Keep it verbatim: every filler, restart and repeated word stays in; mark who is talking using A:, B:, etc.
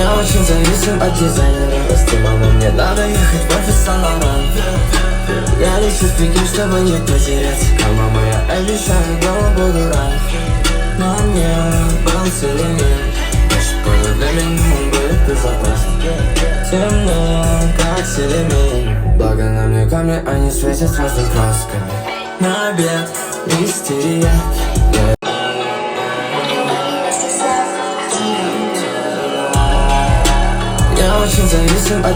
A: Я очень зависим от дизайнера. Прости, мама, мне надо ехать в офис Сан-Лоран. Я лечу в Пекин, чтобы не потерять. Мама моя, обещаю, дома буду рад. Но мне был селемин. Значит, буду для минимум будет безопасно. Темно, как селемин. Благо на мне камни, они светят разными красками. На обед истерия. Я очень зависим от